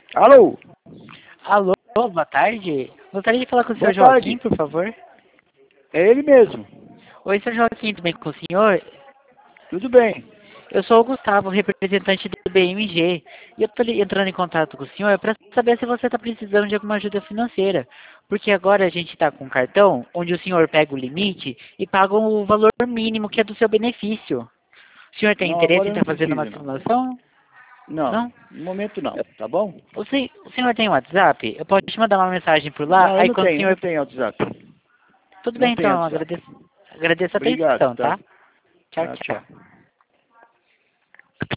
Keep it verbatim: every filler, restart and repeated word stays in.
Alô? Alô, boa tarde. Gostaria de falar com o senhor Boa tarde. Joaquim, por favor. É ele mesmo. Oi, senhor Joaquim, tudo bem com o senhor? Tudo bem. Eu sou o Gustavo, representante do B M G. E eu estou entrando em contato com o senhor para saber se você está precisando de alguma ajuda financeira. Porque agora a gente está com um cartão onde o senhor pega o limite e paga o valor mínimo que é do seu benefício. O senhor tem Não, interesse agora em eu não estar fazendo uma preciso, não. simulação? Não, Não? no momento não, tá bom? O, se- o senhor tem WhatsApp? Eu posso te mandar uma mensagem por lá, Não, eu aí não quando o tenho, eu não senhor... tenho WhatsApp. Tudo Não bem tenho então, WhatsApp. agradeço, agradeço a Obrigado, atenção, tá? tá? Tchau, Tá, tchau. tchau.